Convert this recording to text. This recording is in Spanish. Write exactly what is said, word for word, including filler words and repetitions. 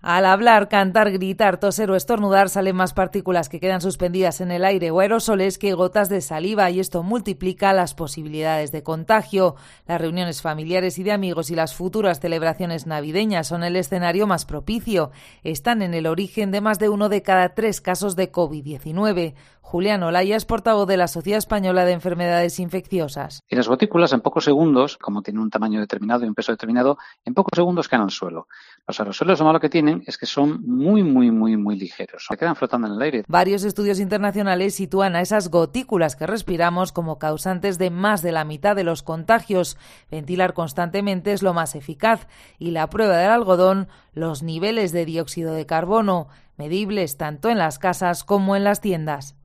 Al hablar, cantar, gritar, toser o estornudar salen más partículas que quedan suspendidas en el aire o aerosoles que gotas de saliva, y esto multiplica las posibilidades de contagio. Las reuniones familiares y de amigos y las futuras celebraciones navideñas son el escenario más propicio. Están en el origen de más de uno de cada tres casos de COVID diecinueve. Julián Olaya es portavoz de la Sociedad Española de Enfermedades Infecciosas. Y las gotículas, en pocos segundos, como tienen un tamaño determinado y un peso determinado, en pocos segundos caen al suelo. Los aerosoles, lo malo que tienen es que son muy, muy, muy, muy ligeros. Se quedan flotando en el aire. Varios estudios internacionales sitúan a esas gotículas que respiramos como causantes de más de la mitad de los contagios. Ventilar constantemente es lo más eficaz, y la prueba del algodón, los niveles de dióxido de carbono, medibles tanto en las casas como en las tiendas.